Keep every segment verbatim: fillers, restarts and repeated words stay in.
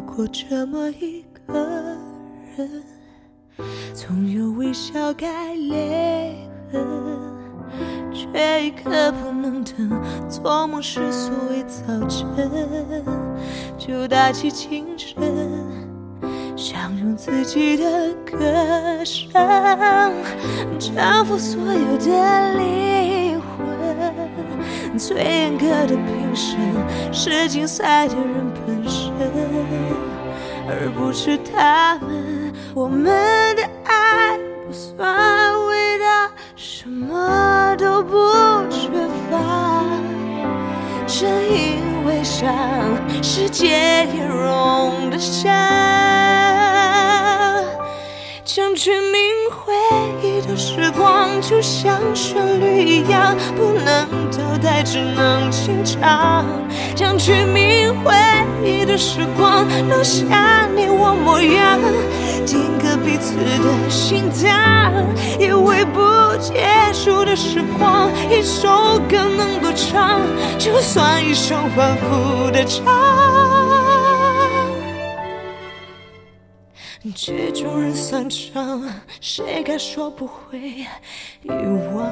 过这么一个人，总有微笑盖裂痕，却一刻不能等。做梦时所谓早晨，就打起精神，想用自己的歌声征服所有的灵魂。最严格的评审是竞赛的人本身，而不是他们。我们的爱不算伟大，什么都不缺乏，正因为伤，世界也容得下。将去铭回忆的时光，就像旋律一样，不能倒带，只能清唱。将去铭回忆的时光，留下你我模样，定格彼此的心脏。以为不结束的时光，一首歌能够唱，就算一生反复的唱。曲终人散场，谁该说不会遗忘？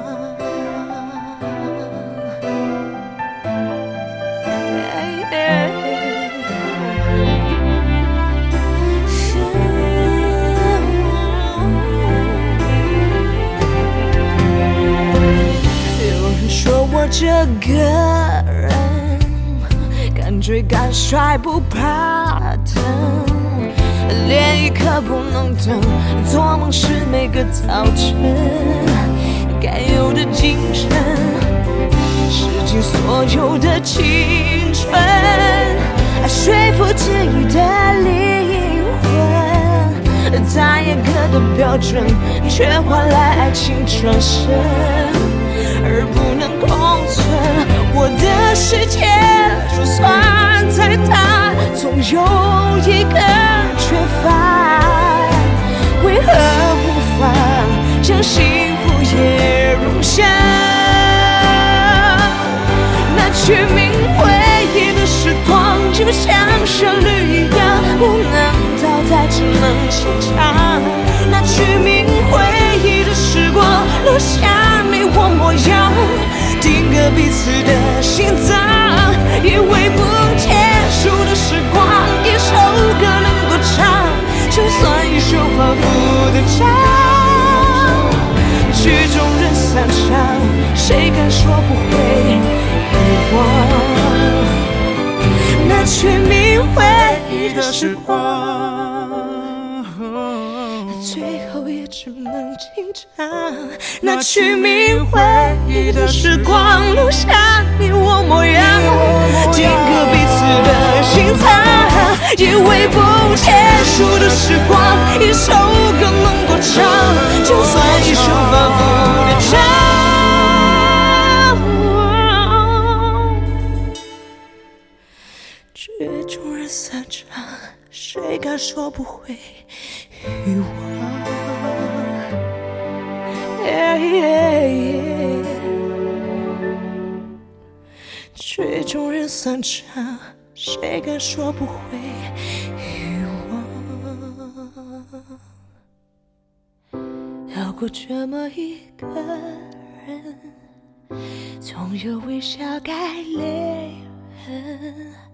有人说我这个人敢追敢甩，不怕疼，连一刻不能等。做梦是每个早晨该有的精神，使尽所有的青春，说服自己的灵魂。再严格的标准，却换来爱情转身，而不能共存。我的世界就算再大，总有一个缺乏。为何无法将幸福也容下？那去铭回忆的时光，就像旋律一样，不能倒带，只能清唱。那去铭回忆的时光，留下你我模样，定格彼此的心脏。以为不结束的时光，一首歌能够唱，就算一首反复的唱。曲终人散场，谁敢说不会遗忘？那去铭回忆的时光，最后也只能清唱。那去铭回忆的时光，留下你我模样，定格彼此的心脏。以为不结束的时光，一首歌能够唱，就算一生反复的唱。曲终人散场，谁敢说不会遗忘？Yeah, yeah, yeah. 曲终人散场，谁敢说不会遗忘？绕过这么一个人，总有微笑盖裂痕。